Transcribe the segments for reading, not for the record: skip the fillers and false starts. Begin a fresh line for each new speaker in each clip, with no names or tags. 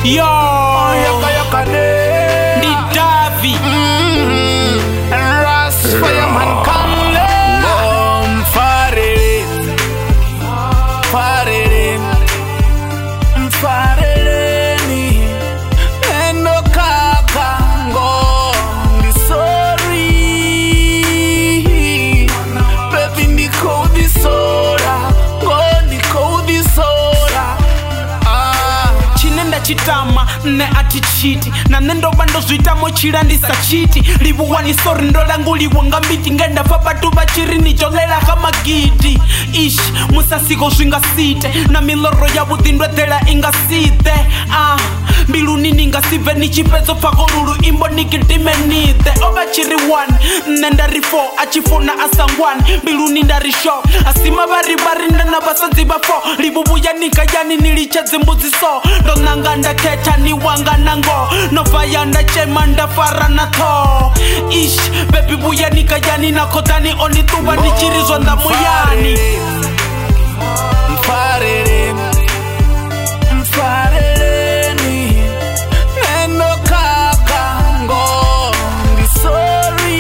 Yo, Ndi Davi
Ras Fireman Kanle Mfareleni Endo kaka ngo Ndi sorry Baby ndiko udisora Ngo ndiko udisora
Chinenda chitama ne atichiti na nendo bando zwitamo chilandisa chiti libuwani sori ndolangu liwonga mbiti ngenda fa batu bachiri nicholela kama giti ish musasiko zwinga site na miloro ya budhindwe thela inga site mbilu nini nga sive ni chipezo fakolulu imbo nikitime nithe oba chiri 1 nenda rifo achifona asangwani mbilu nindari show asima baribari ndana basazi bafo libubuya nikajani nilicheze mbuzi so ndonanga ndaketa ni wanga nango novaya ndachema ndafara na tho ish baby buya nikajani nakotani onituba nichirizwa ndamuyani
Mfareleni Nendo kaka ngo Ndi sorry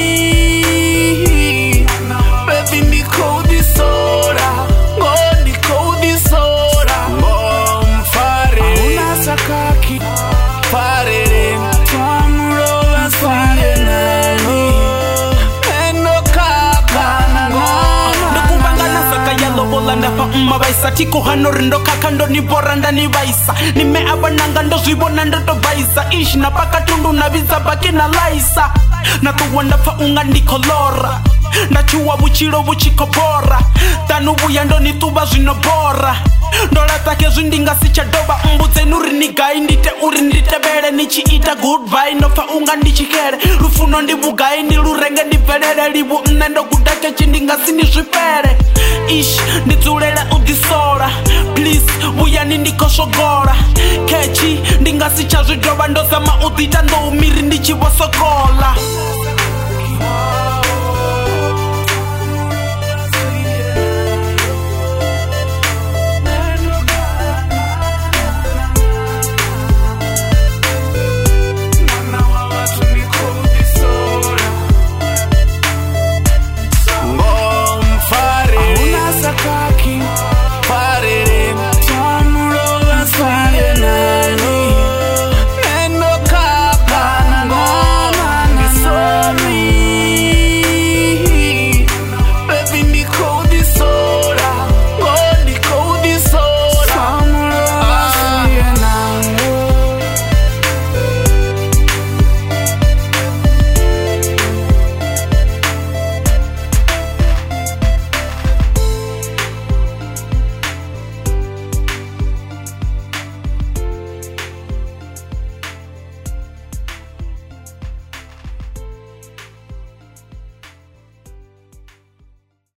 Baby ndiko udisora Ngo ndiko udisora Ngo mfareleni Unasakaki Mfareleni Twamurola Mfareleni Nendo kaka ngo
ndafa baisa tiko hano rindo kaka ndo nibora ndani baisa nime abananga ndo zwibona ndo to baisa ish na paka tundu na visa baki na laisa na tuwanda fa unga nikolora ndachuwa buchiro buchikopora tanu buya ndo nituba zwinobora ndola take zwindinga sichadoba mbudze nuri nigai ndite uri nditebele nichiita goodbye nofa unga ndichikele rufuno ndibugai ndilurenge ndibvelele libu nne ndo kudake chindinga sinizvipele ish ndidzulela udisora please buyani ndikoshogora kechi ndingasichazvidoba ndozama udita ndoumiri ndichivosokola